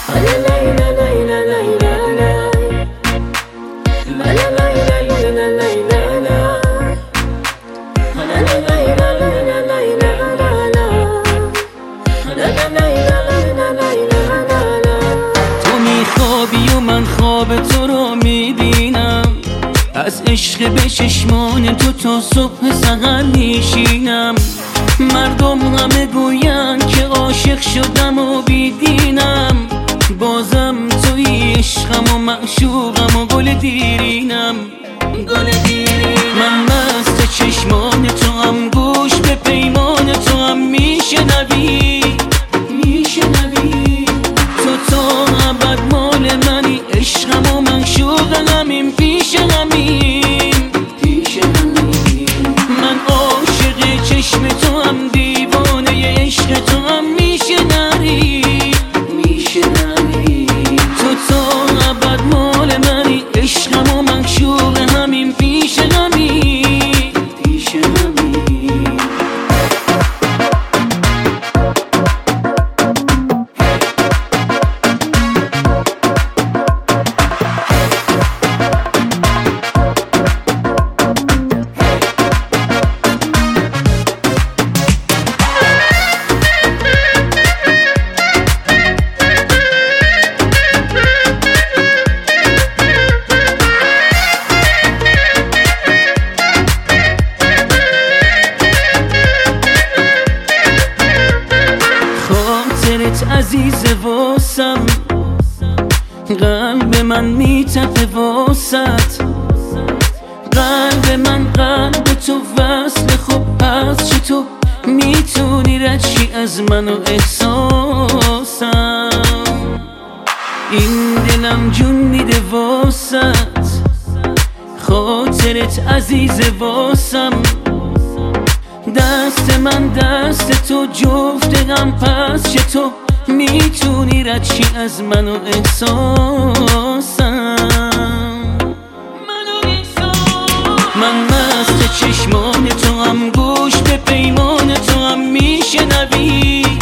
تو میخوابی و من خواب تو رو میبینم، از عشق به چشمان تو تا صبح سحر میشینم. مردم همه گوین که عاشق شدم و بیدینم، بازم توی عشقم و معشوقم و گل دیرینم. من مست چشمان تو هم، گوش به پیمان تو هم میشنوی. تو تا ابد مال منی، عشقم و معشوق همین پیش همین. من عاشق چشم تو هم، دیوانه عشق تو هم میشنوی. تو تا ابد مال منی، عشقم و معشوق همین پیش همین. عزیز واسم، قلب من میتپه واسط. قلب من قلب تو وصل، خب پس چطور میتونی رد شی از من و احساسم؟ این دلم جون میده واسط، خاطرت عزیز واسم. دست من دست تو جفت غم، پس چطور میتونی رد شی از من و احساسم؟ من مست چشمان تو هم، گوش به پیمان تو هم میشنوی.